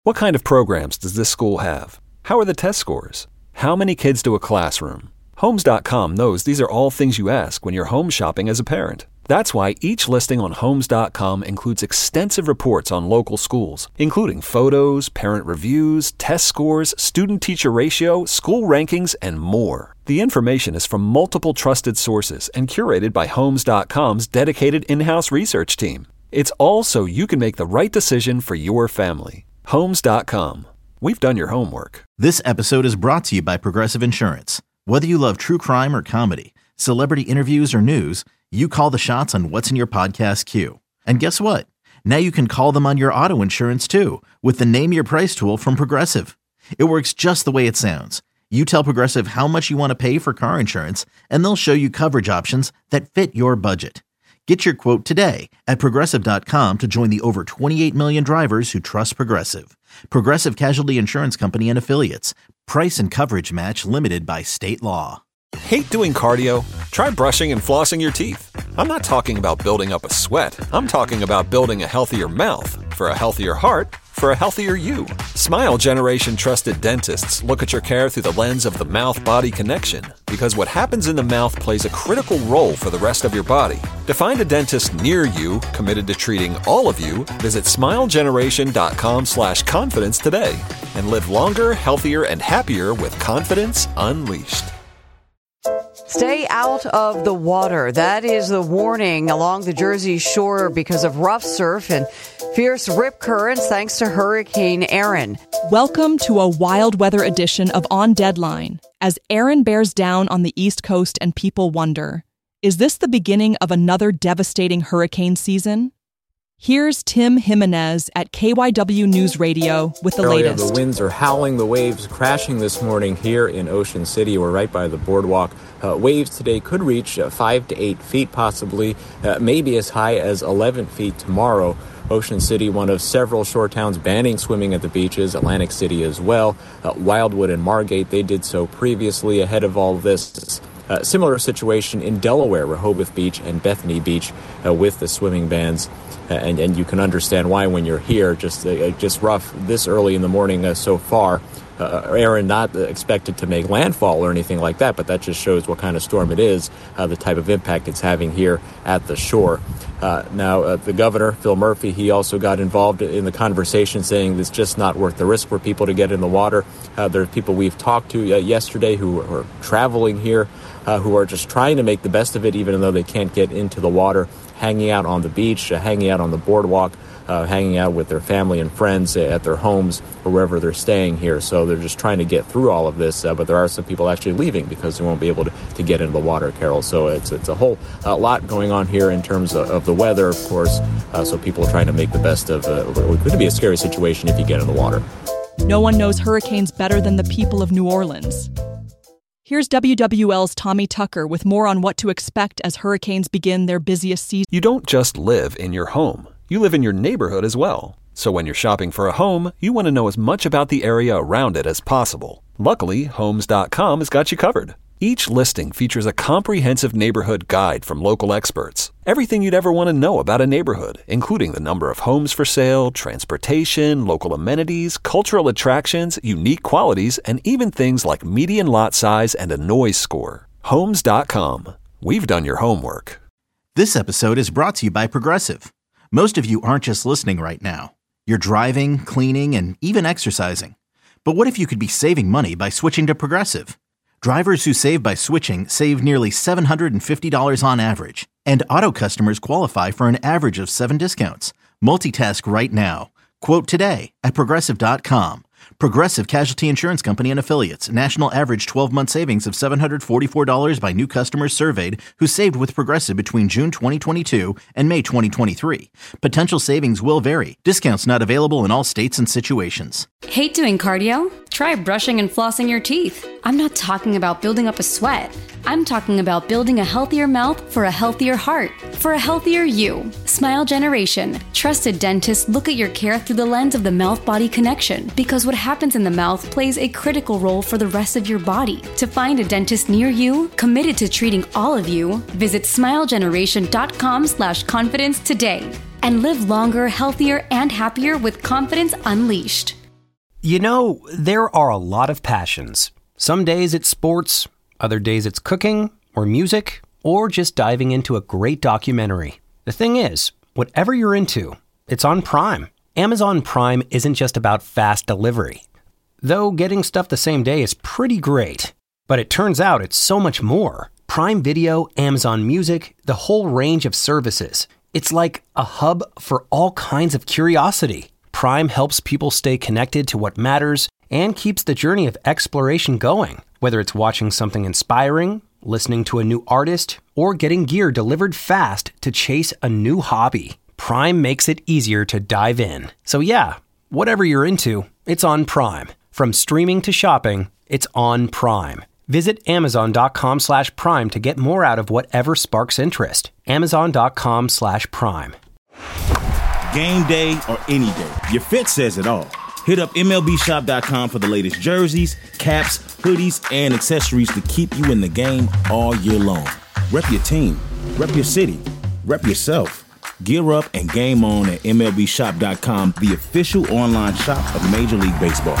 What kind of programs does this school have? How are the test scores? How many kids to a classroom? Homes.com knows these are all things you ask when you're home shopping as a parent. That's why each listing on Homes.com includes extensive reports on local schools, including photos, parent reviews, test scores, student-teacher ratio, school rankings, and more. The information is from multiple trusted sources and curated by Homes.com's dedicated in-house research team. It's all so you can make the right decision for your family. Homes.com. We've done your homework. This episode is brought to you by Progressive Insurance. Whether you love true crime or comedy, celebrity interviews or news, you call the shots on what's in your podcast queue. And guess what? Now you can call them on your auto insurance too with the Name Your Price tool from Progressive. It works just the way it sounds. You tell Progressive how much you want to pay for car insurance, and they'll show you coverage options that fit your budget. Get your quote today at Progressive.com to join the over 28 million drivers who trust Progressive. Progressive Casualty Insurance Company and Affiliates. Price and coverage match limited by state law. Hate doing cardio? Try brushing and flossing your teeth. I'm not talking about building up a sweat. I'm talking about building a healthier mouth for a healthier heart for a healthier you. Smile Generation trusted dentists look at your care through the lens of the mouth-body connection, because what happens in the mouth plays a critical role for the rest of your body. To find a dentist near you committed to treating all of you, visit smilegeneration.com/confidence today and live longer, healthier, and happier with confidence unleashed. Stay out of the water. That is the warning along the Jersey Shore because of rough surf and fierce rip currents thanks to Hurricane Erin. Welcome to a wild weather edition of On Deadline. As Erin bears down on the East Coast and people wonder, is this the beginning of another devastating hurricane season? Here's Tim Jimenez at KYW News Radio with the latest. The winds are howling, the waves crashing this morning here in Ocean City. We're right by the boardwalk. Waves today could reach 5 to 8 feet, possibly, maybe as high as 11 feet tomorrow. Ocean City, one of several shore towns banning swimming at the beaches. Atlantic City as well. Wildwood and Margate, they did so previously ahead of all of this. Similar situation in Delaware, Rehoboth Beach and Bethany Beach with the swimming bans. And you can understand why when you're here, just rough this early in the morning so far. Erin not expected to make landfall or anything like that, but that just shows what kind of storm it is, the type of impact it's having here at the shore. Now, the governor, Phil Murphy, he also got involved in the conversation, saying it's just not worth the risk for people to get in the water. There are people we've talked to yesterday who are traveling here, who are just trying to make the best of it, even though they can't get into the water, hanging out on the beach, hanging out on the boardwalk, hanging out with their family and friends at their homes or wherever they're staying here. So they're just trying to get through all of this, but there are some people actually leaving because they won't be able to get into the water, Carol. So it's a whole lot going on here in terms of the weather, of course, so people are trying to make the best of what could be a scary situation if you get in the water. No one knows hurricanes better than the people of New Orleans. Here's WWL's Tommy Tucker with more on what to expect as hurricanes begin their busiest season. You don't just live in your home. You live in your neighborhood as well. So when you're shopping for a home, you want to know as much about the area around it as possible. Luckily, Homes.com has got you covered. Each listing features a comprehensive neighborhood guide from local experts. Everything you'd ever want to know about a neighborhood, including the number of homes for sale, transportation, local amenities, cultural attractions, unique qualities, and even things like median lot size and a noise score. Homes.com. We've done your homework. This episode is brought to you by Progressive. Most of you aren't just listening right now. You're driving, cleaning, and even exercising. But what if you could be saving money by switching to Progressive? Drivers who save by switching save nearly $750 on average. And auto customers qualify for an average of 7 discounts. Multitask right now. Quote today at Progressive.com. Progressive Casualty Insurance Company and Affiliates. National average 12-month savings of $744 by new customers surveyed who saved with Progressive between June 2022 and May 2023. Potential savings will vary. Discounts not available in all states and situations. Hate doing cardio? Try brushing and flossing your teeth. I'm not talking about building up a sweat. I'm talking about building a healthier mouth for a healthier heart, for a healthier you. Smile Generation. Trusted dentists look at your care through the lens of the mouth-body connection, because what happens in the mouth plays a critical role for the rest of your body. To find a dentist near you, committed to treating all of you, visit smilegeneration.com/confidence today and live longer, healthier, and happier with confidence unleashed. You know, there are a lot of passions. Some days it's sports, other days it's cooking or music, or just diving into a great documentary. The thing is, whatever you're into, it's on Prime. Amazon Prime isn't just about fast delivery. Though getting stuff the same day is pretty great. But it turns out it's so much more. Prime Video, Amazon Music, the whole range of services. It's like a hub for all kinds of curiosity. Prime helps people stay connected to what matters and keeps the journey of exploration going. Whether it's watching something inspiring, listening to a new artist, or getting gear delivered fast to chase a new hobby, Prime makes it easier to dive in. So yeah, whatever you're into, it's on Prime. From streaming to shopping, it's on Prime. Visit Amazon.com/Prime to get more out of whatever sparks interest. Amazon.com/Prime. Game day or any day, your fit says it all. Hit up MLBshop.com for the latest jerseys, caps, hoodies, and accessories to keep you in the game all year long. Rep your team, rep your city, rep yourself. Gear up and game on at MLBshop.com, the official online shop of Major League Baseball.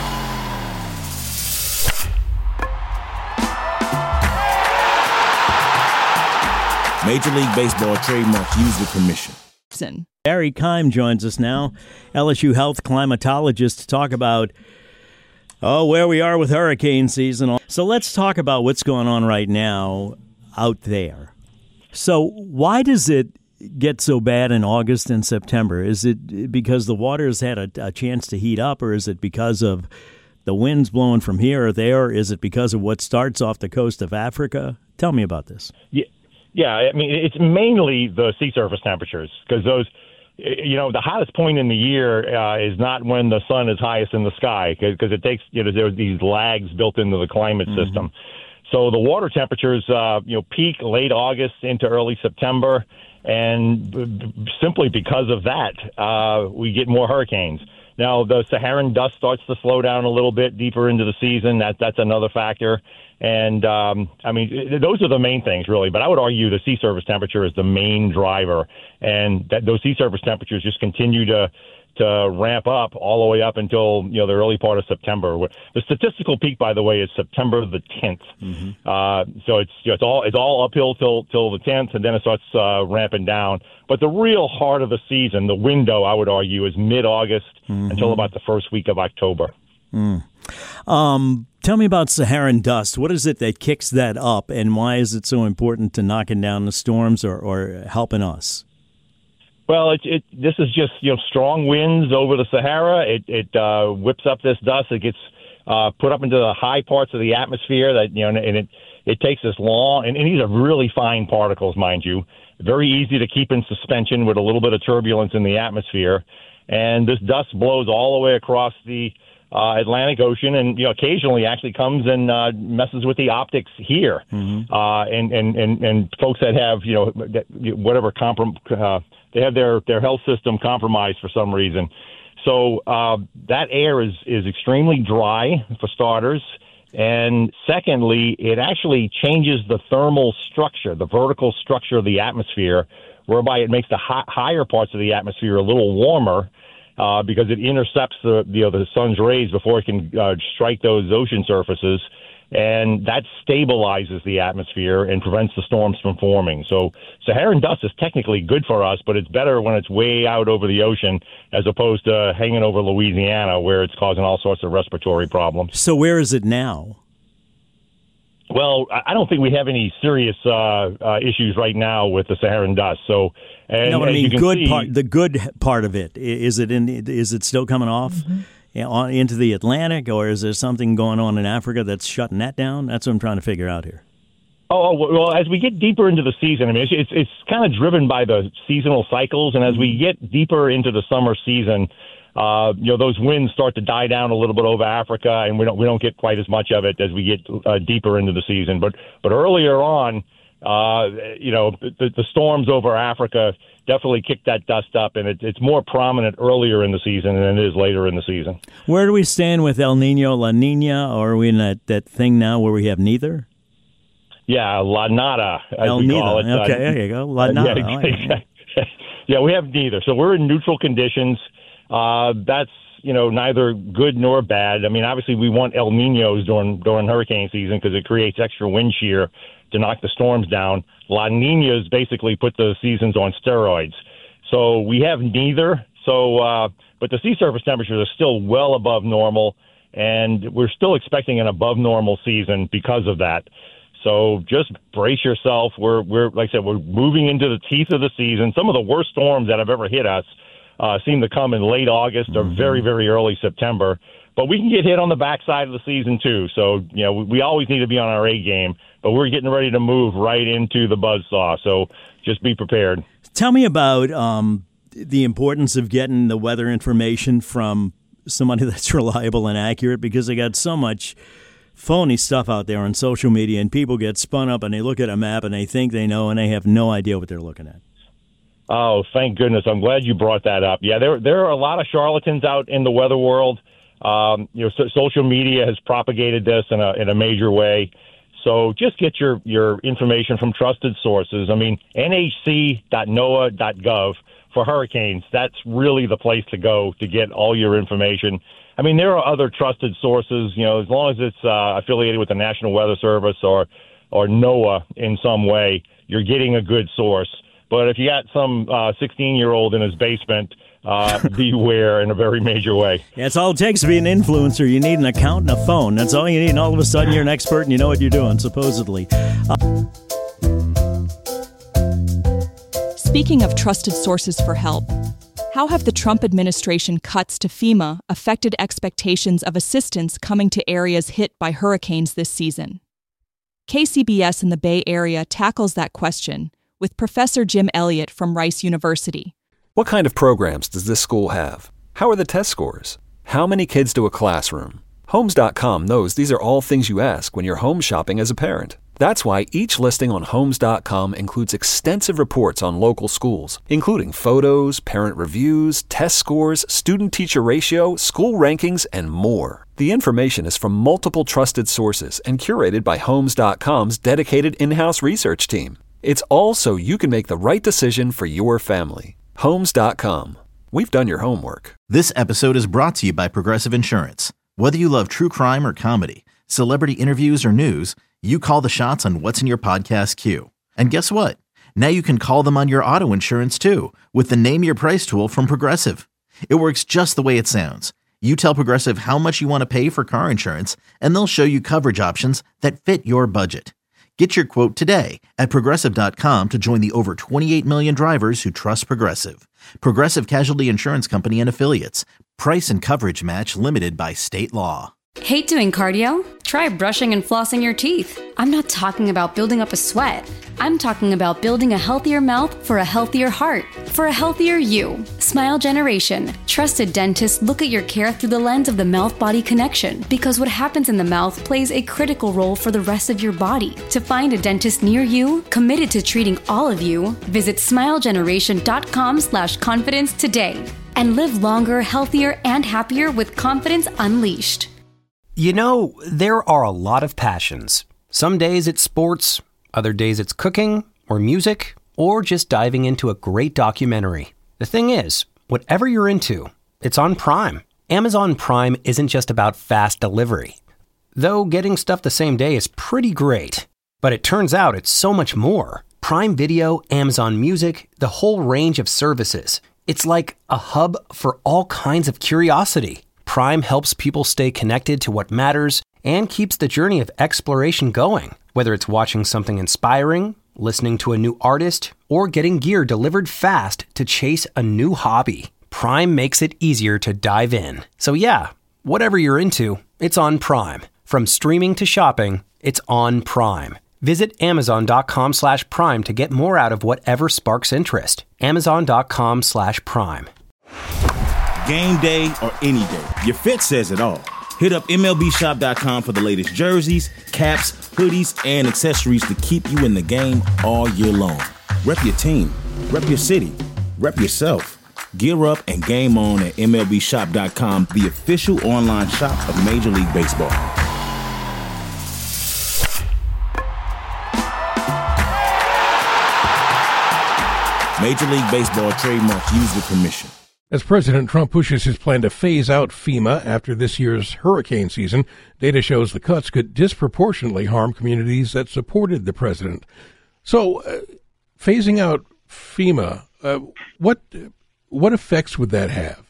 Major League Baseball trademarks used with permission. Barry Keim joins us now, LSU health climatologist, to talk about where we are with hurricane season. So let's talk about what's going on right now out there. So why does it get so bad in August and September? Is it because the water's had a chance to heat up, or is it because of the winds blowing from here or there? Or is it because of what starts off the coast of Africa? Tell me about this. Yeah, I mean, it's mainly the sea surface temperatures, because those, the hottest point in the year is not when the sun is highest in the sky, because it takes, there are these lags built into the climate system. So the water temperatures, peak late August into early September, and simply because of that, we get more hurricanes. Now, the Saharan dust starts to slow down a little bit deeper into the season. That's another factor. And, those are the main things, really. But I would argue the sea surface temperature is the main driver. And those sea surface temperatures just continue to ramp up all the way up until, the early part of September. The statistical peak, by the way, is September the 10th. So it's all uphill till the 10th, and then it starts ramping down. But the real heart of the season, the window, I would argue, is mid-August until about the first week of October. Tell me about Saharan dust. What is it that kicks that up, and why is it so important to knocking down the storms or helping us? Well, this is just strong winds over the Sahara. It whips up this dust. It gets put up into the high parts of the atmosphere and it takes this long, and these are really fine particles, mind you, very easy to keep in suspension with a little bit of turbulence in the atmosphere. And this dust blows all the way across the Atlantic Ocean, and occasionally actually comes and messes with the optics here. And folks that have whatever they have their health system compromised for some reason. So that air is extremely dry, for starters. And secondly, it actually changes the thermal structure, the vertical structure of the atmosphere, whereby it makes the higher parts of the atmosphere a little warmer because it intercepts the sun's rays before it can strike those ocean surfaces. And that stabilizes the atmosphere and prevents the storms from forming. So Saharan dust is technically good for us, but it's better when it's way out over the ocean as opposed to hanging over Louisiana, where it's causing all sorts of respiratory problems. So where is it now? Well, I don't think we have any serious issues right now with the Saharan dust. So, no, I mean, the good part of it, is it still coming off? Into the Atlantic, or is there something going on in Africa that's shutting that down? That's what I'm trying to figure out here. Oh, well, as we get deeper into the season, I mean, it's kind of driven by the seasonal cycles, and as we get deeper into the summer season, those winds start to die down a little bit over Africa, and we don't get quite as much of it as we get deeper into the season. But earlier on, the storms over Africa definitely kick that dust up, and it's more prominent earlier in the season than it is later in the season. Where do we stand with El Nino, La Nina, or are we in that thing now where we have neither? Yeah, La Nada, as El we Nina. call it. Okay, there you go. La Nada. Yeah, we have neither. So we're in neutral conditions. That's neither good nor bad. I mean, obviously we want El Niños during hurricane season because it creates extra wind shear to knock the storms down. La Niñas basically put the seasons on steroids. So we have neither. So, but the sea surface temperatures are still well above normal, and we're still expecting an above normal season because of that. So just brace yourself. We're like I said, we're moving into the teeth of the season. Some of the worst storms that have ever hit us seem to come in late August or very, very early September. But we can get hit on the backside of the season, too. So, we always need to be on our A game. But we're getting ready to move right into the buzzsaw. So just be prepared. Tell me about the importance of getting the weather information from somebody that's reliable and accurate, because they got so much phony stuff out there on social media, and people get spun up and they look at a map and they think they know and they have no idea what they're looking at. Oh, thank goodness. I'm glad you brought that up. Yeah, there are a lot of charlatans out in the weather world. Social media has propagated this in a major way. So just get your information from trusted sources. I mean, nhc.noaa.gov for hurricanes. That's really the place to go to get all your information. I mean, there are other trusted sources, as long as it's affiliated with the National Weather Service or NOAA in some way, you're getting a good source. But if you got some 16-year-old in his basement, beware in a very major way. Yeah, it's all it takes to be an influencer. You need an account and a phone. That's all you need, and all of a sudden you're an expert and you know what you're doing, supposedly. Speaking of trusted sources for help, how have the Trump administration cuts to FEMA affected expectations of assistance coming to areas hit by hurricanes this season? KCBS in the Bay Area tackles that question with Professor Jim Elliott from Rice University. What kind of programs does this school have? How are the test scores? How many kids to a classroom? Homes.com knows these are all things you ask when you're home shopping as a parent. That's why each listing on Homes.com includes extensive reports on local schools, including photos, parent reviews, test scores, student-teacher ratio, school rankings, and more. The information is from multiple trusted sources and curated by Homes.com's dedicated in-house research team. It's all so you can make the right decision for your family. Homes.com. We've done your homework. This episode is brought to you by Progressive Insurance. Whether you love true crime or comedy, celebrity interviews or news, you call the shots on what's in your podcast queue. And guess what? Now you can call them on your auto insurance too with the Name Your Price tool from Progressive. It works just the way it sounds. You tell Progressive how much you want to pay for car insurance, and they'll show you coverage options that fit your budget. Get your quote today at Progressive.com to join the over 28 million drivers who trust Progressive. Progressive Casualty Insurance Company and Affiliates. Price and coverage match limited by state law. Hate doing cardio? Try brushing and flossing your teeth. I'm not talking about building up a sweat. I'm talking about building a healthier mouth for a healthier heart, for a healthier you. Smile Generation. Trusted dentists look at your care through the lens of the mouth-body connection, because what happens in the mouth plays a critical role for the rest of your body. To find a dentist near you, committed to treating all of you, visit smilegeneration.com/confidence today and live longer, healthier, and happier with confidence unleashed. You know, there are a lot of passions. Some days it's sports, other days it's cooking, or music, or just diving into a great documentary. The thing is, whatever you're into, it's on Prime. Amazon Prime isn't just about fast delivery. Though getting stuff the same day is pretty great. But it turns out it's so much more. Prime Video, Amazon Music, the whole range of services. It's like a hub for all kinds of curiosity. Prime helps people stay connected to what matters and keeps the journey of exploration going. Whether it's watching something inspiring, listening to a new artist, or getting gear delivered fast to chase a new hobby, Prime makes it easier to dive in. So yeah, whatever you're into, it's on Prime. From streaming to shopping, it's on Prime. Visit Amazon.com/Prime to get more out of whatever sparks interest. Amazon.com/Prime. Game day or any day, your fit says it all. Hit up MLBshop.com for the latest jerseys, caps, hoodies, and accessories to keep you in the game all year long. Rep your team, rep your city, rep yourself. Gear up and game on at MLBshop.com, the official online shop of Major League Baseball. Major League Baseball trademarks used with permission. As President Trump pushes his plan to phase out FEMA after this year's hurricane season, data shows the cuts could disproportionately harm communities that supported the president. So, phasing out FEMA, what effects would that have?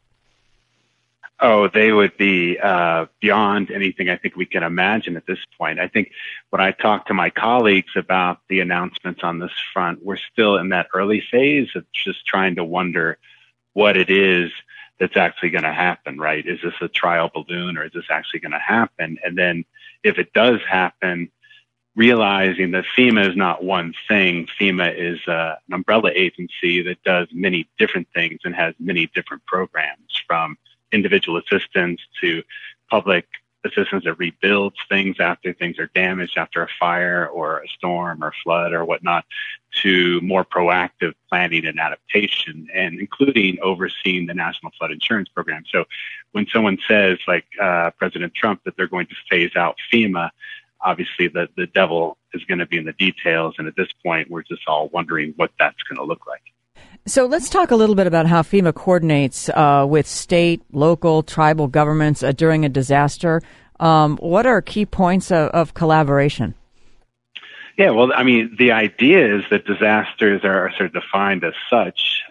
Oh, they would be beyond anything I think we can imagine at this point. I think when I talk to my colleagues about the announcements on this front, we're still in that early phase of just trying to wonder what it is that's actually going to happen, right? Is this a trial balloon, or is this actually going to happen? And then if it does happen, realizing that FEMA is not one thing. FEMA is an umbrella agency that does many different things and has many different programs, from individual assistance to public assistance that rebuilds things after things are damaged after a fire or a storm or flood or whatnot, to more proactive planning and adaptation, and including overseeing the National Flood Insurance Program. So when someone says, like President Trump, that they're going to phase out FEMA, obviously the devil is going to be in the details. And at this point, we're just all wondering what that's going to look like. So let's talk a little bit about how FEMA coordinates with state, local, tribal governments during a disaster. What are key points of collaboration? Yeah, well, I mean, the idea is that disasters are sort of defined as such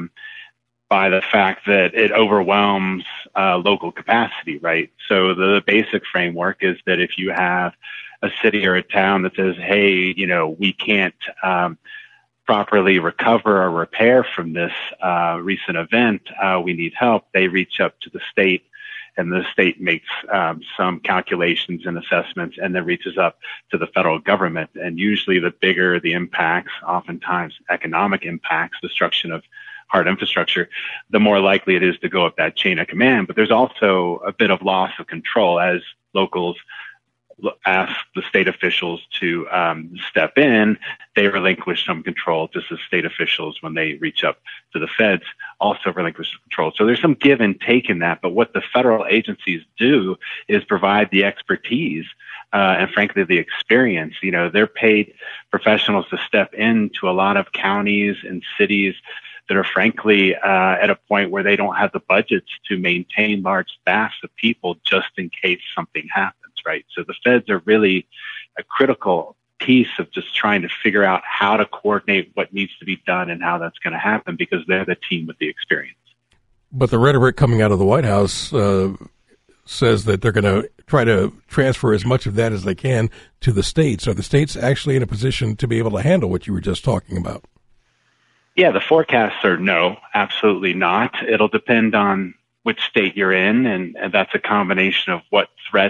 by the fact that it overwhelms local capacity, right? So the basic framework is that if you have a city or a town that says, hey, we can't properly recover or repair from this recent event, we need help, they reach up to the state, and the state makes some calculations and assessments, and then reaches up to the federal government. And usually the bigger the impacts, oftentimes economic impacts, destruction of hard infrastructure, the more likely it is to go up that chain of command. But there's also a bit of loss of control as locals ask the state officials to step in. They relinquish some control, just as state officials, when they reach up to the feds, also relinquish control. So there's some give and take in that. But what the federal agencies do is provide the expertise and, frankly, the experience. They're paid professionals to step into a lot of counties and cities that are, frankly, at a point where they don't have the budgets to maintain large staffs of people just in case something happens. Right. So the feds are really a critical piece of just trying to figure out how to coordinate what needs to be done and how that's going to happen, because they're the team with the experience. But the rhetoric coming out of the White House says that they're going to try to transfer as much of that as they can to the states. Are the states actually in a position to be able to handle what you were just talking about? Yeah, the forecasts are no, absolutely not. It'll depend on which state you're in, and that's a combination of what threats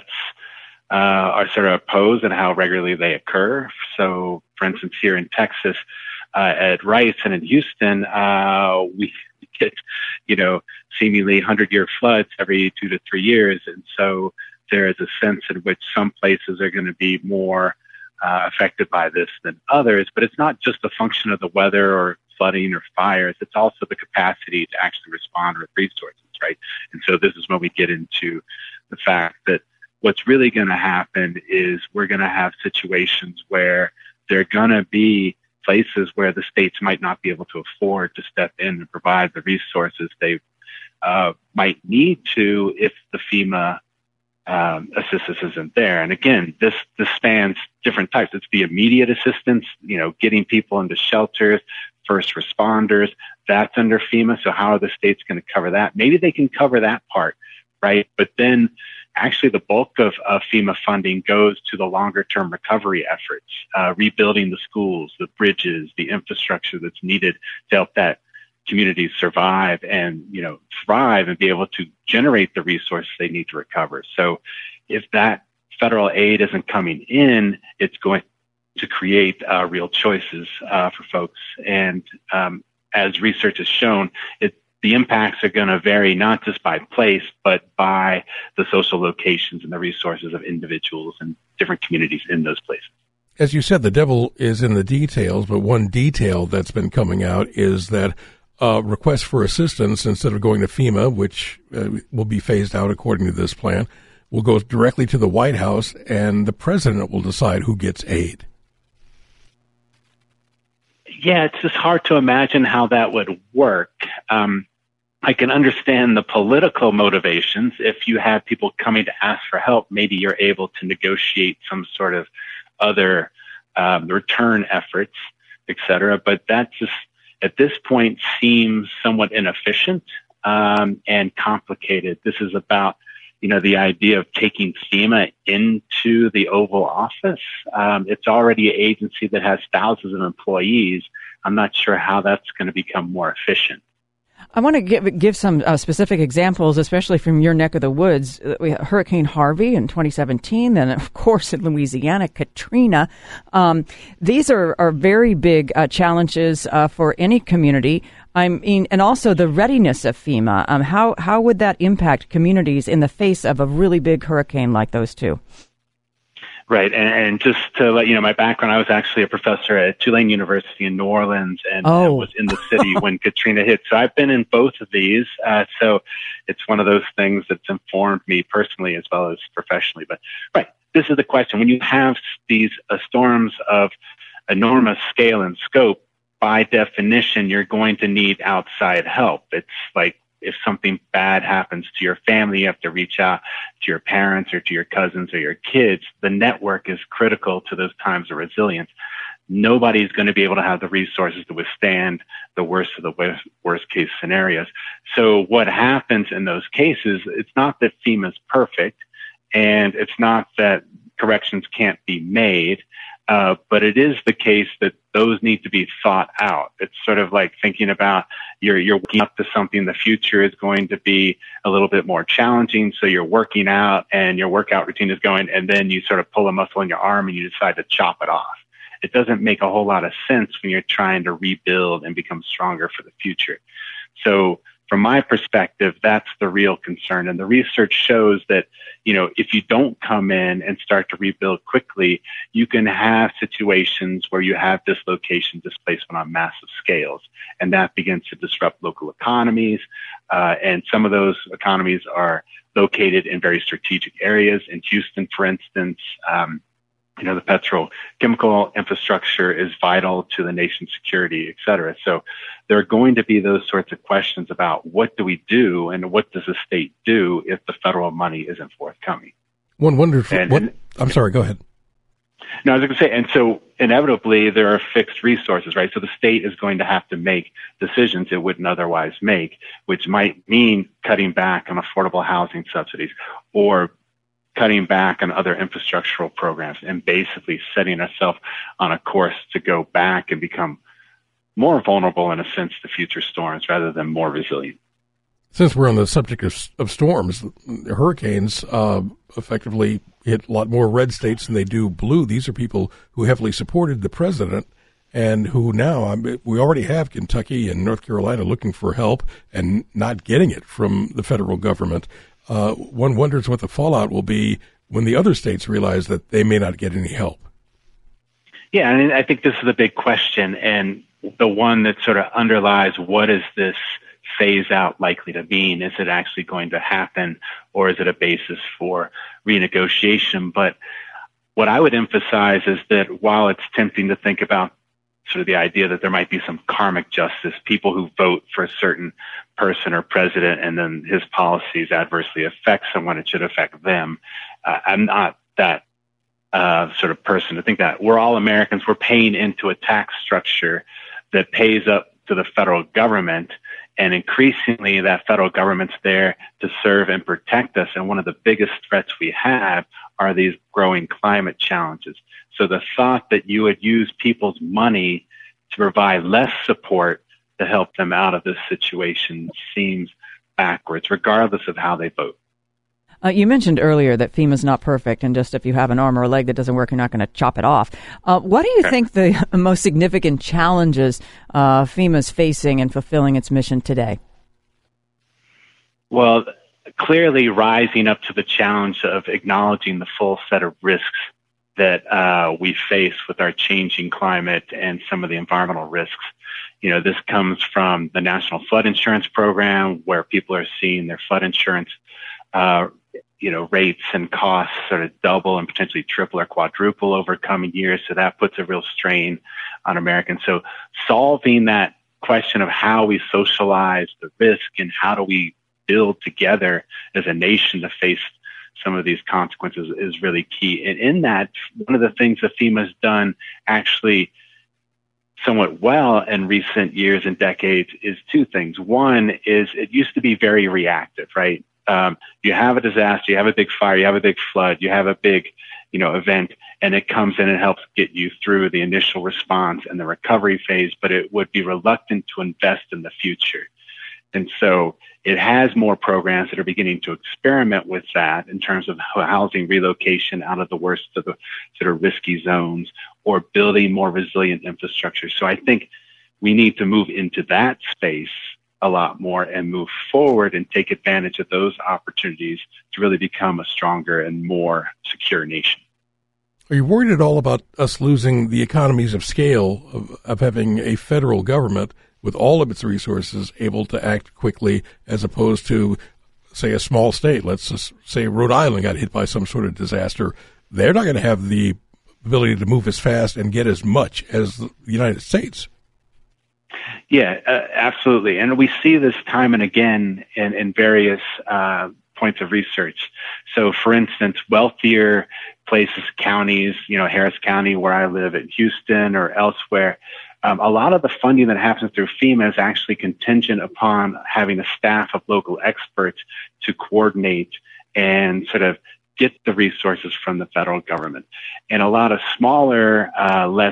are sort of posed and how regularly they occur. So, for instance, here in Texas, at Rice and in Houston, we get, seemingly 100-year floods every 2 to 3 years. And so there is a sense in which some places are going to be more affected by this than others. But it's not just a function of the weather or flooding or fires. It's also the capacity to actually respond with resources, right? And so this is when we get into the fact that what's really going to happen is we're going to have situations where there are going to be places where the states might not be able to afford to step in and provide the resources they might need to if the FEMA assistance isn't there. And again, this spans different types. It's the immediate assistance, getting people into shelters, first responders. That's under FEMA. So how are the states going to cover that? Maybe they can cover that part, right? But then actually the bulk of FEMA funding goes to the longer term recovery efforts, rebuilding the schools, the bridges, the infrastructure that's needed to help that community survive and, thrive and be able to generate the resources they need to recover. So if that federal aid isn't coming in, it's going to create real choices for folks. And as research has shown, the impacts are going to vary not just by place, but by the social locations and the resources of individuals and different communities in those places. As you said, the devil is in the details, but one detail that's been coming out is that requests for assistance, instead of going to FEMA, which will be phased out according to this plan, will go directly to the White House, and the president will decide who gets aid. Yeah, it's just hard to imagine how that would work. I can understand the political motivations. If you have people coming to ask for help, maybe you're able to negotiate some sort of other return efforts, et cetera. But that just, at this point, seems somewhat inefficient and complicated. This is about, the idea of taking FEMA into the Oval Office. It's already an agency that has thousands of employees. I'm not sure how that's going to become more efficient. I want to give some specific examples, especially from your neck of the woods. We had Hurricane Harvey in 2017, then, of course, in Louisiana, Katrina. These are very big challenges for any community. I mean, and also the readiness of FEMA. How would that impact communities in the face of a really big hurricane like those two? Right. And just to let you know, my background, I was actually a professor at Tulane University in New Orleans and was in the city when Katrina hit. So I've been in both of these. So it's one of those things that's informed me personally as well as professionally. But right, this is the question. When you have these storms of enormous scale and scope, by definition, you're going to need outside help. It's like, if something bad happens to your family, you have to reach out to your parents or to your cousins or your kids. The network is critical to those times of resilience. Nobody's going to be able to have the resources to withstand the worst of the worst case scenarios. So what happens in those cases, it's not that FEMA's perfect and it's not that corrections can't be made. But it is the case that those need to be thought out. It's sort of like thinking about you're working up to something. The future is going to be a little bit more challenging. So you're working out and your workout routine is going, and then you sort of pull a muscle in your arm and you decide to chop it off. It doesn't make a whole lot of sense when you're trying to rebuild and become stronger for the future. So from my perspective, that's the real concern. And the research shows that, if you don't come in and start to rebuild quickly, you can have situations where you have dislocation, displacement on massive scales. And that begins to disrupt local economies. And some of those economies are located in very strategic areas. In Houston, for instance, the petrochemical infrastructure is vital to the nation's security, et cetera. So there are going to be those sorts of questions about what do we do and what does the state do if the federal money isn't forthcoming. One wonders I'm sorry, go ahead. No, I was going to say, and so inevitably there are fixed resources, right? So the state is going to have to make decisions it wouldn't otherwise make, which might mean cutting back on affordable housing subsidies or cutting back on other infrastructural programs and basically setting ourselves on a course to go back and become more vulnerable in a sense to future storms rather than more resilient. Since we're on the subject of storms, hurricanes effectively hit a lot more red states than they do blue. These are people who heavily supported the president and who now, we already have Kentucky and North Carolina looking for help and not getting it from the federal government. One wonders what the fallout will be when the other states realize that they may not get any help. Yeah, and I think this is the big question, and the one that sort of underlies what is this phase out likely to mean? Is it actually going to happen, or is it a basis for renegotiation? But what I would emphasize is that while it's tempting to think about sort of the idea that there might be some karmic justice, people who vote for a certain person or president and then his policies adversely affect someone, it should affect them. I'm not that sort of person to think that. We're all Americans. We're paying into a tax structure that pays up to the federal government, and increasingly that federal government's there to serve and protect us. And one of the biggest threats we have are these growing climate challenges. So the thought that you would use people's money to provide less support to help them out of this situation seems backwards, regardless of how they vote. You mentioned earlier that FEMA's not perfect, and just if you have an arm or a leg that doesn't work, you're not going to chop it off. What do you think the most significant challenges FEMA's facing in fulfilling its mission today? Well, clearly rising up to the challenge of acknowledging the full set of risks that we face with our changing climate and some of the environmental risks. You know, this comes from the National Flood Insurance Program, where people are seeing their flood insurance rates and costs sort of double and potentially triple or quadruple over coming years. So that puts a real strain on Americans. So solving that question of how we socialize the risk and how do we build together as a nation to face some of these consequences is really key. And in that, one of the things that FEMA has done actually somewhat well in recent years and decades is two things. One is it used to be very reactive, right? You have a disaster, you have a big fire, you have a big flood, you have a big, event, and it comes in and helps get you through the initial response and the recovery phase, but it would be reluctant to invest in the future. And so it has more programs that are beginning to experiment with that in terms of housing relocation out of the worst of the sort of risky zones or building more resilient infrastructure. So I think we need to move into that space a lot more and move forward and take advantage of those opportunities to really become a stronger and more secure nation. Are you worried at all about us losing the economies of scale of having a federal government with all of its resources able to act quickly as opposed to, say, a small state? Let's just say Rhode Island got hit by some sort of disaster. They're not going to have the ability to move as fast and get as much as the United States. Yeah, absolutely. And we see this time and again in various points of research. So, for instance, wealthier places, counties, Harris County, where I live, in Houston or elsewhere, a lot of the funding that happens through FEMA is actually contingent upon having a staff of local experts to coordinate and sort of get the resources from the federal government. And a lot of smaller, less,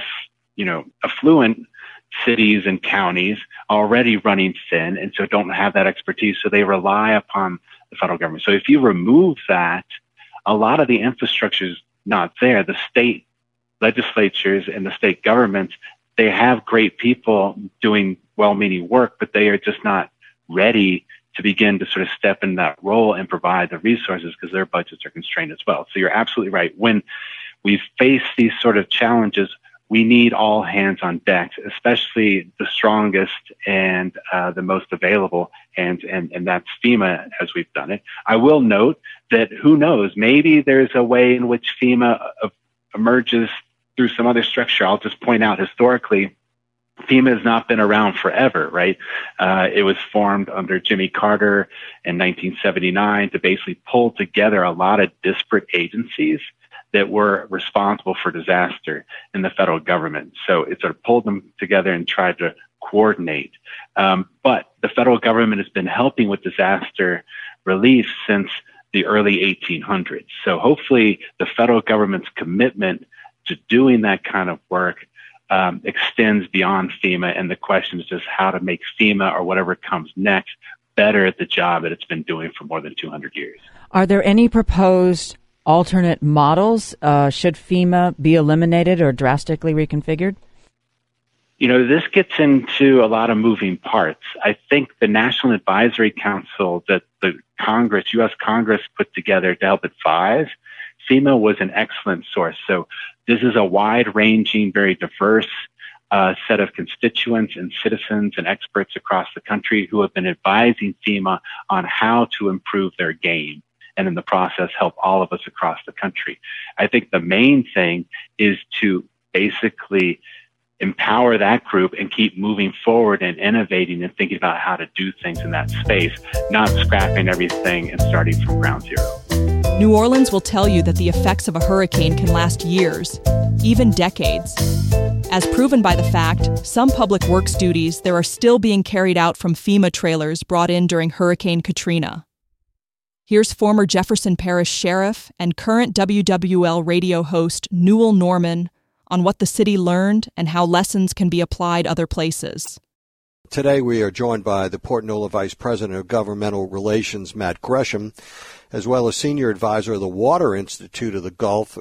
affluent cities and counties already running thin and so don't have that expertise. So they rely upon the federal government. So if you remove that, a lot of the infrastructure is not there. The state legislatures and the state governments, they have great people doing well-meaning work, but they are just not ready to begin to sort of step in that role and provide the resources because their budgets are constrained as well. So you're absolutely right. When we face these sort of challenges, we need all hands on deck, especially the strongest and the most available, and that's FEMA as we've done it. I will note that who knows, maybe there's a way in which FEMA emerges through some other structure. I'll just point out historically, FEMA has not been around forever, right? It was formed under Jimmy Carter in 1979 to basically pull together a lot of disparate agencies that were responsible for disaster in the federal government. So it sort of pulled them together and tried to coordinate. But the federal government has been helping with disaster relief since the early 1800s. So hopefully the federal government's commitment to doing that kind of work extends beyond FEMA. And the question is just how to make FEMA or whatever comes next better at the job that it's been doing for more than 200 years. Are there any proposed alternate models? Should FEMA be eliminated or drastically reconfigured? This gets into a lot of moving parts. I think the National Advisory Council that the U.S. Congress put together to help advise FEMA was an excellent source. So this is a wide-ranging, very diverse set of constituents and citizens and experts across the country who have been advising FEMA on how to improve their game, and in the process help all of us across the country. I think the main thing is to basically empower that group and keep moving forward and innovating and thinking about how to do things in that space, not scrapping everything and starting from ground zero. New Orleans will tell you that the effects of a hurricane can last years, even decades. As proven by the fact, some public works duties there are still being carried out from FEMA trailers brought in during Hurricane Katrina. Here's former Jefferson Parish Sheriff and current WWL radio host Newell Norman on what the city learned and how lessons can be applied other places. Today we are joined by the Port Newola Vice President of Governmental Relations, Matt Gresham, as well as Senior Advisor of the Water Institute of the Gulf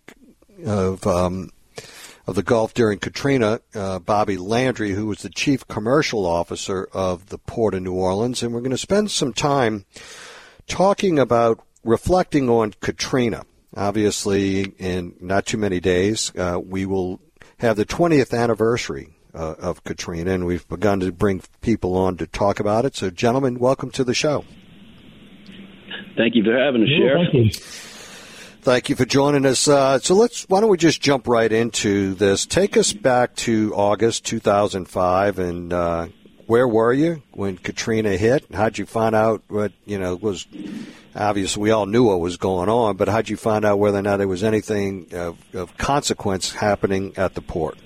during Katrina, Bobby Landry, who was the Chief Commercial Officer of the Port of New Orleans. And we're going to spend some time talking about reflecting on Katrina. Obviously, in not too many days, we will have the 20th anniversary of Katrina, and we've begun to bring people on to talk about it. So, gentlemen, welcome to the show. Thank you for having us, Sheriff. Thank you. Thank you for joining us. Why don't we just jump right into this? Take us back to August 2005, and where were you when Katrina hit? How'd you find out what, was obvious? We all knew what was going on, but how'd you find out whether or not there was anything of consequence happening at the port?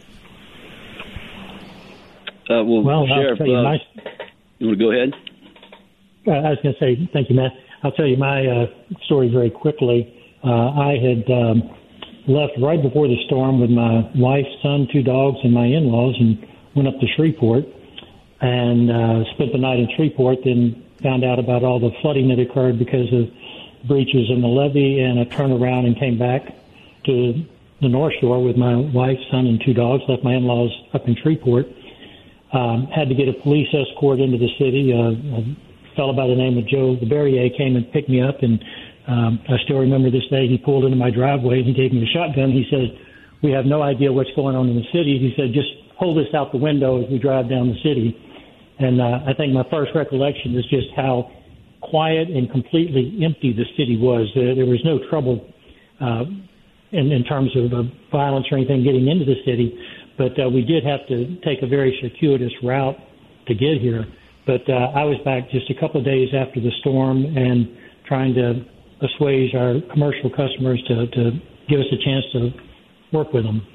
Sheriff, you want to go ahead? I was going to say, thank you, Matt. I'll tell you my story very quickly. I had left right before the storm with my wife, son, 2 dogs, and my in-laws, and went up to Shreveport and spent the night in Shreveport, then found out about all the flooding that occurred because of breaches in the levee, and I turned around and came back to the North Shore with my wife, son, and 2 dogs, left my in-laws up in Shreveport. Had to get a police escort into the city. A fellow by the name of Joe DeBerrier came and picked me up, and I still remember this day. He pulled into my driveway. He gave me a shotgun. He said, "We have no idea what's going on in the city." He said, "Just hold this out the window as we drive down the city." And I think my first recollection is just how quiet and completely empty the city was. There was no trouble in terms of violence or anything getting into the city. But we did have to take a very circuitous route to get here. But I was back just a couple of days after the storm and trying to assuage our commercial customers to give us a chance to work with them.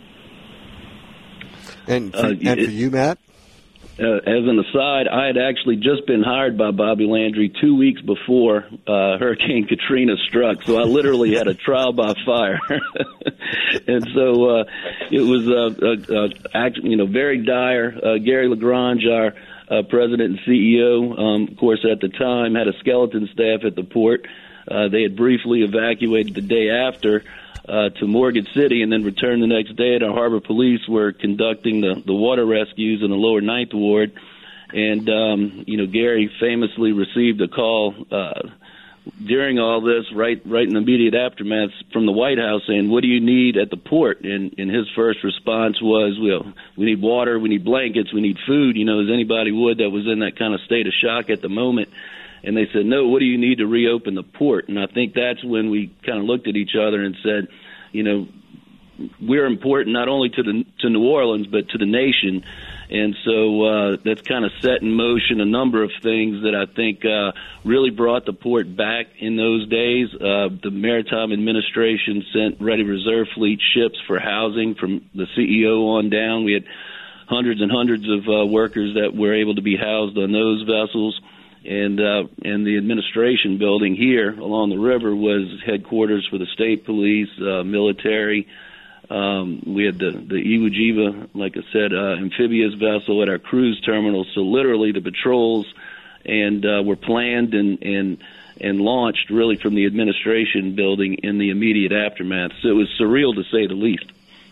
And for you, Matt? As an aside, I had actually just been hired by Bobby Landry 2 weeks before Hurricane Katrina struck, so I literally had a trial by fire. And so it was very dire. Gary Lagrange, our president and CEO, of course, at the time, had a skeleton staff at the port. They had briefly evacuated the day after to Morgan City and then returned the next day, and our harbor police were conducting the water rescues in the lower Ninth Ward. And, Gary famously received a call during all this, right in the immediate aftermath from the White House saying, "What do you need at the port?" And his first response was, "Well, we need water, we need blankets, we need food, as anybody would that was in that kind of state of shock at the moment." And they said, "No, what do you need to reopen the port?" And I think that's when we kind of looked at each other and said, we're important not only to New Orleans, but to the nation. And so that's kind of set in motion a number of things that I think really brought the port back in those days. The Maritime Administration sent Ready Reserve Fleet ships for housing from the CEO on down. We had hundreds and hundreds of workers that were able to be housed on those vessels. And the administration building here along the river was headquarters for the state police, military. We had the Iwo Jima, like I said, amphibious vessel at our cruise terminal. So literally the patrols were planned and launched really from the administration building in the immediate aftermath. So it was surreal to say the least.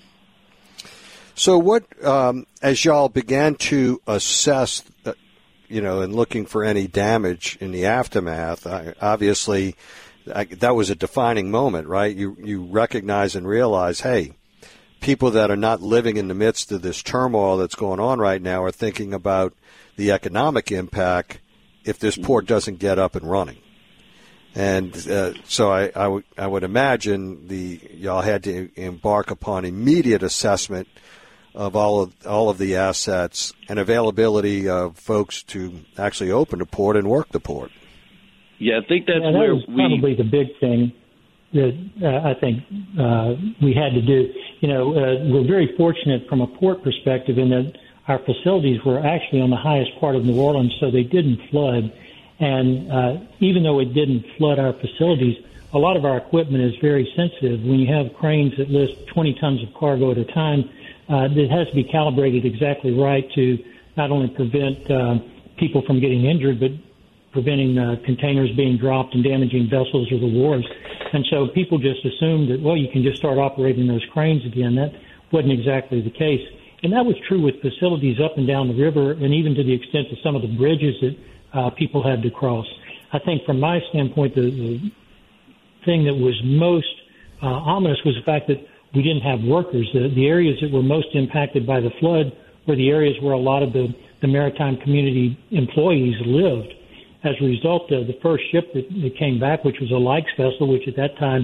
So what, as y'all began to assess and looking for any damage in the aftermath, obviously that was a defining moment, right? You recognize and realize, hey, people that are not living in the midst of this turmoil that's going on right now are thinking about the economic impact if this port doesn't get up and running. And so I would imagine y'all had to embark upon immediate assessment of all of the assets and availability of folks to actually open the port and work the port. Yeah, I think that's that where was probably the big thing that I think we had to do. We're very fortunate from a port perspective in that our facilities were actually on the highest part of New Orleans, so they didn't flood. And even though it didn't flood our facilities, a lot of our equipment is very sensitive. When you have cranes that lift 20 tons of cargo at a time, it has to be calibrated exactly right to not only prevent people from getting injured, but preventing containers being dropped and damaging vessels or the wharves. And so people just assumed that, well, you can just start operating those cranes again. That wasn't exactly the case. And that was true with facilities up and down the river, and even to the extent of some of the bridges that people had to cross. I think from my standpoint, the thing that was most ominous was the fact that we didn't have workers. The areas that were most impacted by the flood were the areas where a lot of the maritime community employees lived. As a result, the first ship that came back, which was a Lykes vessel, which at that time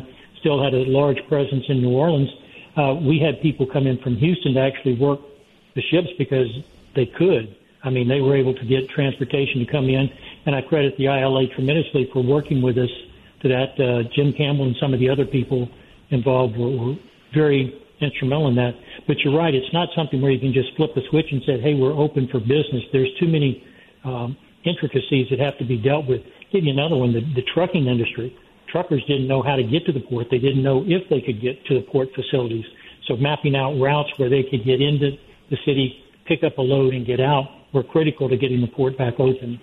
still had a large presence in New Orleans. We had people come in from Houston to actually work the ships because they could. I mean, they were able to get transportation to come in, and I credit the ILA tremendously for working with us to that. Jim Campbell and some of the other people involved were very instrumental in that. But you're right, it's not something where you can just flip a switch and say, hey, we're open for business. There's too many intricacies that have to be dealt with. I'll give you another one, the trucking industry. Truckers didn't know how to get to the port. They didn't know if they could get to the port facilities. So mapping out routes where they could get into the city, pick up a load, and get out were critical to getting the port back open.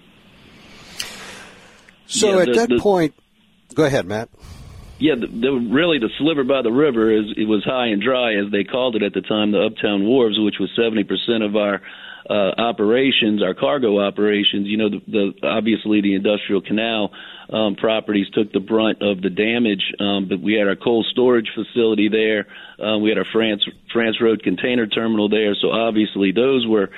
So at that point, go ahead, Matt. Yeah, really the sliver by the river it was high and dry, as they called it at the time, the Uptown Wharves, which was 70% of our operations, our cargo operations. You know, obviously the Industrial Canal properties took the brunt of the damage, but we had our cold storage facility there. We had our France Road container terminal there. So obviously those were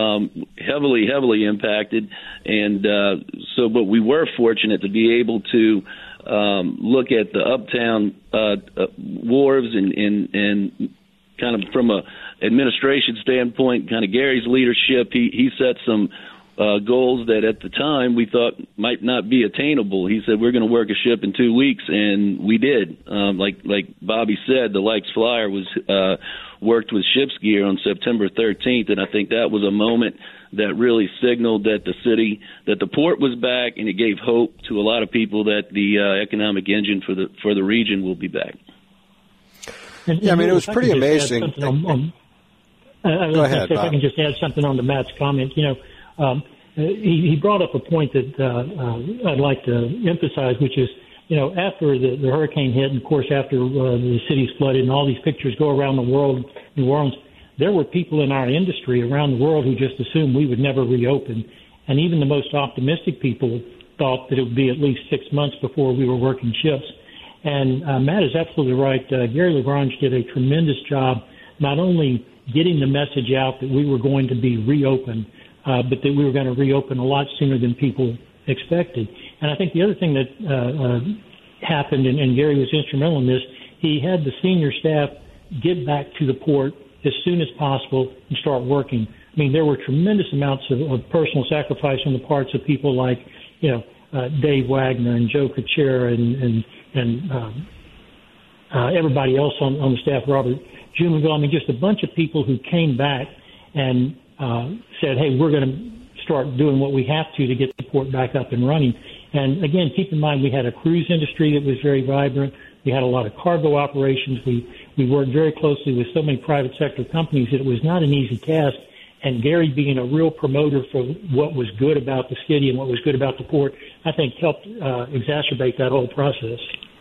heavily impacted. And but we were fortunate to be able to look at the Uptown wharves and kind of from a administration standpoint, kind of Gary's leadership, he set some goals that at the time we thought might not be attainable. He said, we're going to work a ship in 2 weeks, and we did. Like Bobby said, the Likes Flyer was worked with Ship's Gear on September 13th, and I think that was a moment that really signaled that the port was back, and it gave hope to a lot of people that the economic engine for the region will be back. Yeah, I mean, it was pretty amazing. Go ahead, if Bob. I can just add something on to Matt's comment. You know, he brought up a point that I'd like to emphasize, which is, you know, after the hurricane hit, and of course after the city's flooded and all these pictures go around the world, New Orleans, there were people in our industry around the world who just assumed we would never reopen. And even the most optimistic people thought that it would be at least 6 months before we were working ships. And Matt is absolutely right. Gary Lagrange did a tremendous job not only getting the message out that we were going to be reopened, but that we were going to reopen a lot sooner than people expected. And I think the other thing that happened, and Gary was instrumental in this, he had the senior staff get back to the port as soon as possible and start working. I mean, there were tremendous amounts of personal sacrifice on the parts of people like, you know, Dave Wagner and Joe Kuchera and everybody else on the staff, Robert Jumonville. I mean, just a bunch of people who came back and said, hey, we're going to start doing what we have to get the port back up and running. And again, keep in mind, we had a cruise industry that was very vibrant. We had a lot of cargo operations. We worked very closely with so many private sector companies that it was not an easy task. And Gary, being a real promoter for what was good about the city and what was good about the port, I think helped exacerbate that whole process.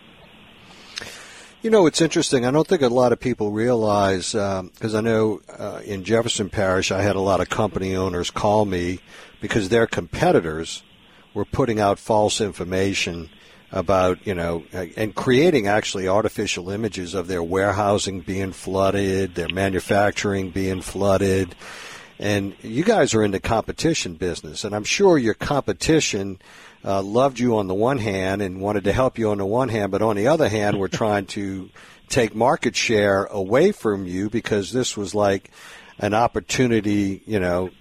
You know, it's interesting. I don't think a lot of people realize, because I know in Jefferson Parish I had a lot of company owners call me because their competitors were putting out false information about, you know, and creating actually artificial images of their warehousing being flooded, their manufacturing being flooded. And you guys are in the competition business, and I'm sure your competition loved you on the one hand and wanted to help you on the one hand, but on the other hand, we're trying to take market share away from you because this was like an opportunity, you know,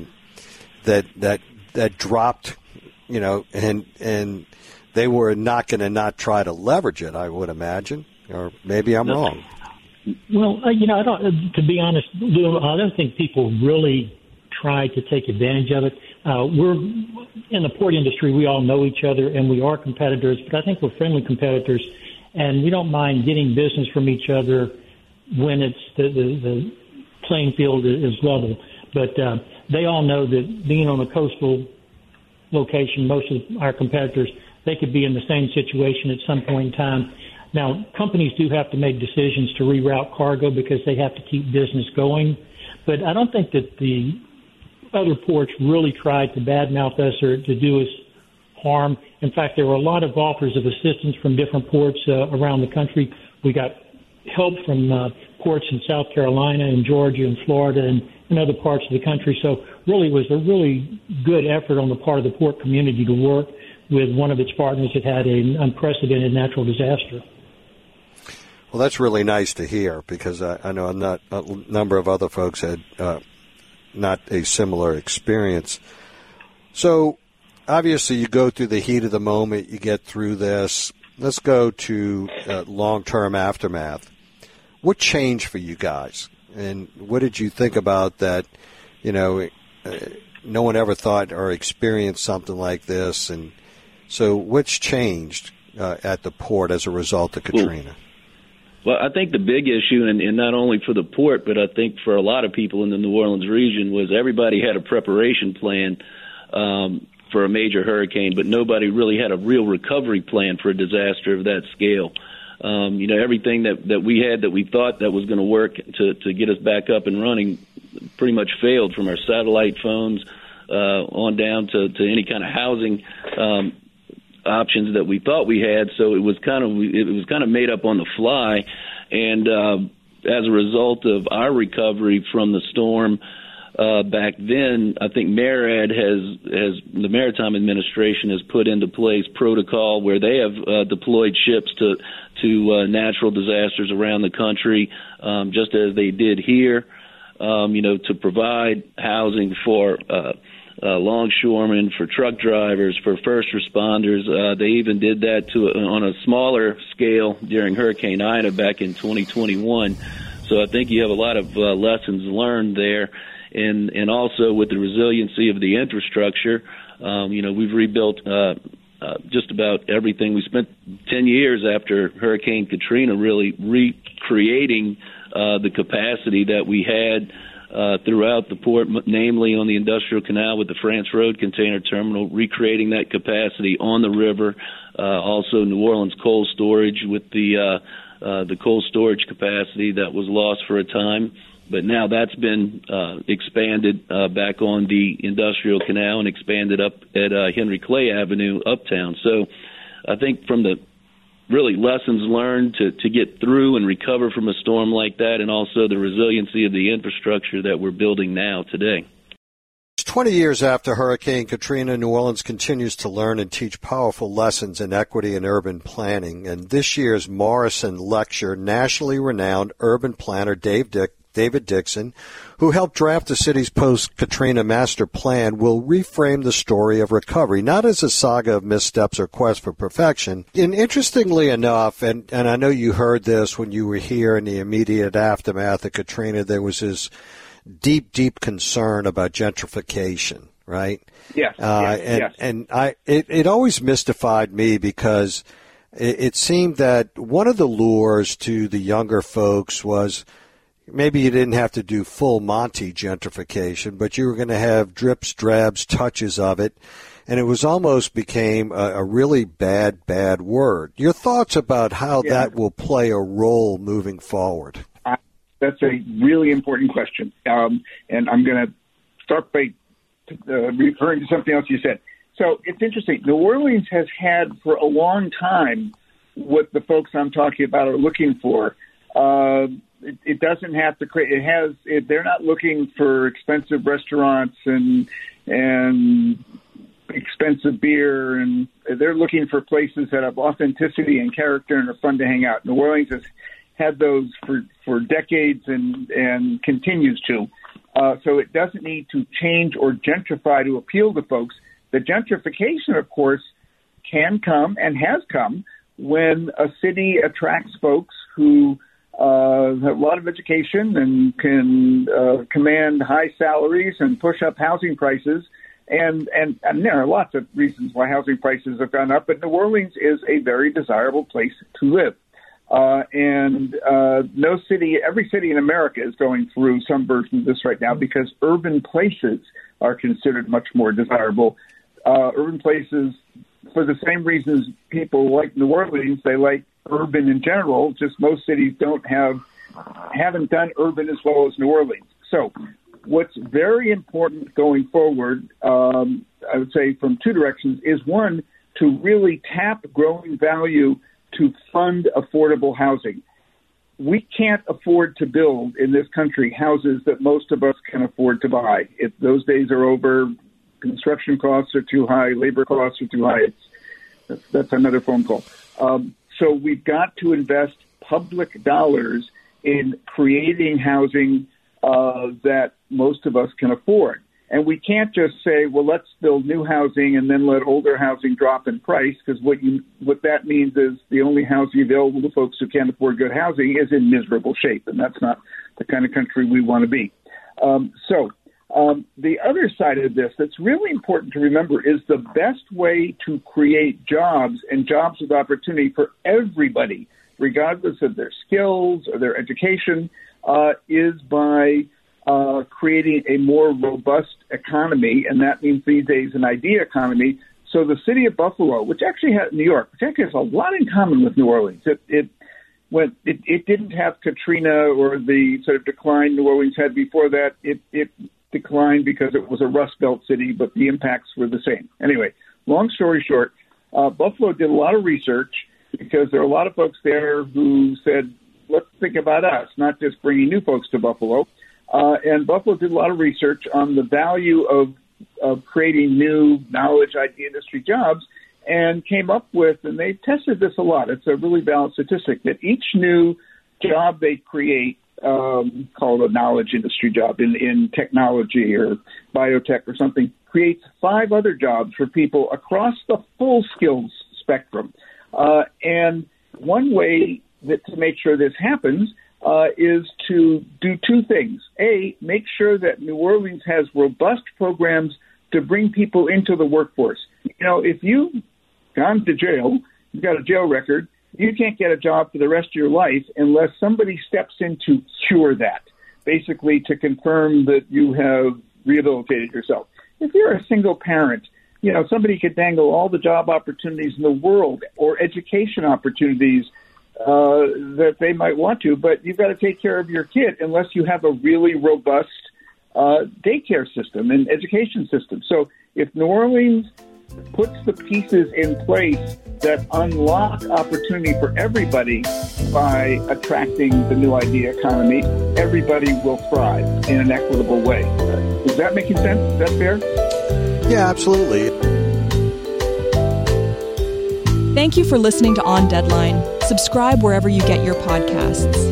that dropped, you know, and they were not going to not try to leverage it, I would imagine, or maybe I'm wrong. Well, you know, to be honest, Lou, I don't think people really try to take advantage of it. We're in the port industry. We all know each other, and we are competitors, but I think we're friendly competitors, and we don't mind getting business from each other when it's the playing field is level. But they all know that being on a coastal location, most of our competitors, they could be in the same situation at some point in time. Now, companies do have to make decisions to reroute cargo because they have to keep business going. But I don't think that the other ports really tried to badmouth us or to do us harm. In fact, there were a lot of offers of assistance from different ports around the country. We got help from ports in South Carolina and Georgia and Florida and other parts of the country. So really it was a really good effort on the part of the port community to work with one of its partners that had an unprecedented natural disaster. Well, that's really nice to hear, because I know a number of other folks had not a similar experience. So, obviously, you go through the heat of the moment, you get through this. Let's go to long-term aftermath. What changed for you guys? And what did you think about that, no one ever thought or experienced something like this? And so what's changed at the port as a result of Katrina? Well, I think the big issue, and not only for the port, but I think for a lot of people in the New Orleans region, was everybody had a preparation plan for a major hurricane, but nobody really had a real recovery plan for a disaster of that scale. Everything that we had that we thought that was going to work to get us back up and running pretty much failed, from our satellite phones on down to any kind of housing options that we thought we had. So it was kind of made up on the fly, and as a result of our recovery from the storm back then, I think MARAD the Maritime Administration has put into place protocol where they have deployed ships to natural disasters around the country, just as they did here, to provide housing for longshoremen, for truck drivers, for first responders. They even did that on a smaller scale during Hurricane Ida back in 2021. So I think you have a lot of lessons learned there. And also with the resiliency of the infrastructure, we've rebuilt just about everything. We spent 10 years after Hurricane Katrina really recreating the capacity that we had throughout the port, namely on the Industrial Canal with the France Road Container Terminal, recreating that capacity on the river. Also New Orleans coal storage with the coal storage capacity that was lost for a time. But now that's been expanded back on the Industrial Canal and expanded up at Henry Clay Avenue uptown. So I think from the really lessons learned to get through and recover from a storm like that, and also the resiliency of the infrastructure that we're building now today. 20 years after Hurricane Katrina, New Orleans continues to learn and teach powerful lessons in equity and urban planning. And this year's Morrison Lecture, nationally renowned urban planner David Dixon, who helped draft the city's post-Katrina master plan, will reframe the story of recovery, not as a saga of missteps or quest for perfection. And interestingly enough, and I know you heard this when you were here in the immediate aftermath of Katrina, there was this deep concern about gentrification, right? Yes. And it always mystified me, because it seemed that one of the lures to the younger folks was maybe you didn't have to do full Monty gentrification, but you were going to have drips, drabs, touches of it, and it was almost became a really bad word. Your thoughts about how that will play a role moving forward? That's a really important question, and I'm going to start by referring to something else you said. So it's interesting. New Orleans has had for a long time what the folks I'm talking about are looking for. It doesn't have to create. They're not looking for expensive restaurants and expensive beer, and they're looking for places that have authenticity and character and are fun to hang out. New Orleans has had those for decades and continues to. So it doesn't need to change or gentrify to appeal to folks. The gentrification, of course, can come and has come when a city attracts folks who have a lot of education and can command high salaries and push up housing prices. And there are lots of reasons why housing prices have gone up, but New Orleans is a very desirable place to live. Every city in America is going through some version of this right now, because urban places are considered much more desirable. Urban places, for the same reasons people like New Orleans, they like urban in general, just most cities haven't done urban as well as New Orleans. So what's very important going forward, I would say from two directions, is one, to really tap growing value to fund affordable housing. We can't afford to build in this country houses that most of us can afford to buy. If those days are over, construction costs are too high, labor costs are too high. That's another phone call. So we've got to invest public dollars in creating housing that most of us can afford. And we can't just say, well, let's build new housing and then let older housing drop in price, because what that means is the only housing available to folks who can't afford good housing is in miserable shape, and that's not the kind of country we want to be. The other side of this that's really important to remember is the best way to create jobs and jobs with opportunity for everybody, regardless of their skills or their education, is by creating a more robust economy, and that means these days an idea economy. So the city of Buffalo, which actually has New York, which actually has a lot in common with New Orleans. It didn't have Katrina or the sort of decline New Orleans had before that. It declined because it was a Rust Belt city, but the impacts were the same. Anyway, long story short, Buffalo did a lot of research because there are a lot of folks there who said, let's think about us, not just bringing new folks to Buffalo. And Buffalo did a lot of research on the value of creating new knowledge, idea industry jobs, and came up with, and they tested this a lot, it's a really valid statistic, that each new job they create, called a knowledge industry job in technology or biotech or something, creates 5 other jobs for people across the full skills spectrum. And one way to make sure this happens is to do 2 things. A, make sure that New Orleans has robust programs to bring people into the workforce. If you've gone to jail, you've got a jail record, you can't get a job for the rest of your life unless somebody steps in to cure that, basically to confirm that you have rehabilitated yourself. If you're a single parent, somebody could dangle all the job opportunities in the world or education opportunities that they might want to, but you've got to take care of your kid unless you have a really robust daycare system and education system. So if New Orleans puts the pieces in place that unlock opportunity for everybody by attracting the new idea economy, everybody will thrive in an equitable way. Is that making sense? Is that fair? Yeah, absolutely. Thank you for listening to On Deadline. Subscribe wherever you get your podcasts.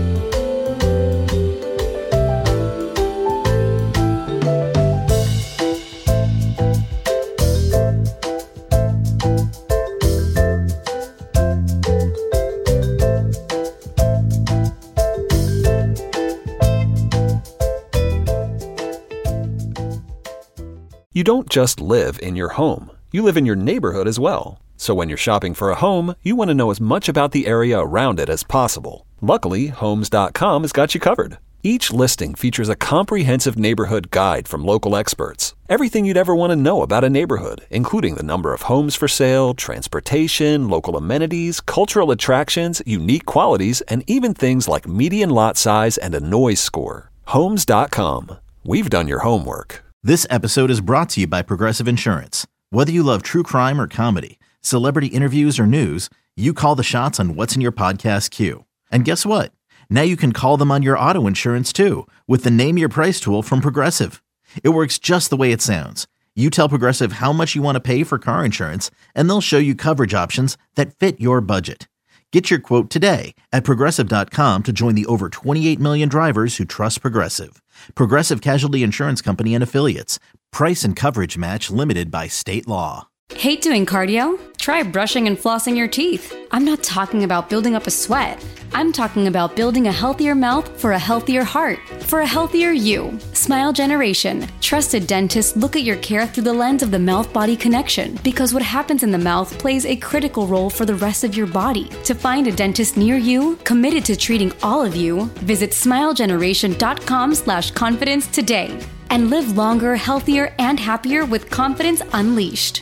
You don't just live in your home. You live in your neighborhood as well. So when you're shopping for a home, you want to know as much about the area around it as possible. Luckily, Homes.com has got you covered. Each listing features a comprehensive neighborhood guide from local experts. Everything you'd ever want to know about a neighborhood, including the number of homes for sale, transportation, local amenities, cultural attractions, unique qualities, and even things like median lot size and a noise score. Homes.com. We've done your homework. This episode is brought to you by Progressive Insurance. Whether you love true crime or comedy, celebrity interviews or news, you call the shots on what's in your podcast queue. And guess what? Now you can call them on your auto insurance too with the Name Your Price tool from Progressive. It works just the way it sounds. You tell Progressive how much you want to pay for car insurance, and they'll show you coverage options that fit your budget. Get your quote today at Progressive.com to join the over 28 million drivers who trust Progressive. Progressive Casualty Insurance Company and Affiliates. Price and coverage match limited by state law. Hate doing cardio? Try brushing and flossing your teeth. I'm not talking about building up a sweat. I'm talking about building a healthier mouth for a healthier heart, for a healthier you. Smile Generation. Trusted dentists look at your care through the lens of the mouth-body connection, because what happens in the mouth plays a critical role for the rest of your body. To find a dentist near you, committed to treating all of you, visit smilegeneration.com/confidence today and live longer, healthier, and happier with confidence unleashed.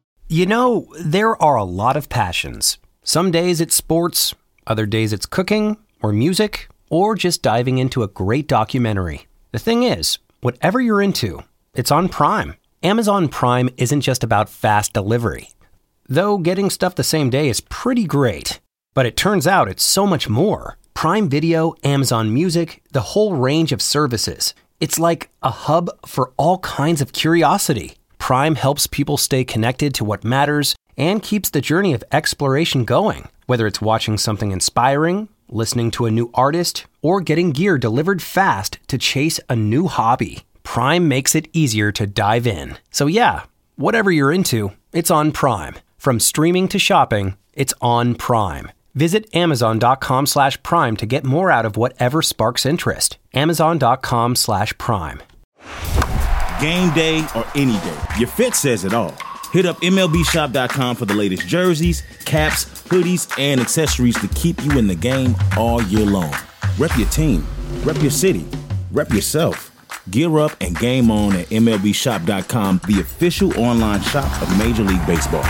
There are a lot of passions. Some days it's sports, other days it's cooking, or music, or just diving into a great documentary. The thing is, whatever you're into, it's on Prime. Amazon Prime isn't just about fast delivery. Though getting stuff the same day is pretty great. But it turns out it's so much more. Prime Video, Amazon Music, the whole range of services. It's like a hub for all kinds of curiosity. Prime helps people stay connected to what matters and keeps the journey of exploration going, whether it's watching something inspiring listening to a new artist, or getting gear delivered fast to chase a new hobby. Prime makes it easier to dive in. So yeah, whatever you're into, it's on Prime. From streaming to shopping, it's on Prime. Visit Amazon.com/Prime to get more out of whatever sparks interest. Amazon.com/Prime. Game day or any day, your fit says it all. Hit up MLBshop.com for the latest jerseys, caps, hoodies, and accessories to keep you in the game all year long. Rep your team, rep your city, rep yourself. Gear up and game on at MLBshop.com, the official online shop of Major League Baseball.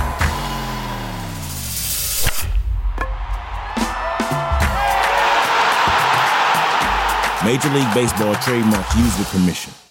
Major League Baseball trademarks used with permission.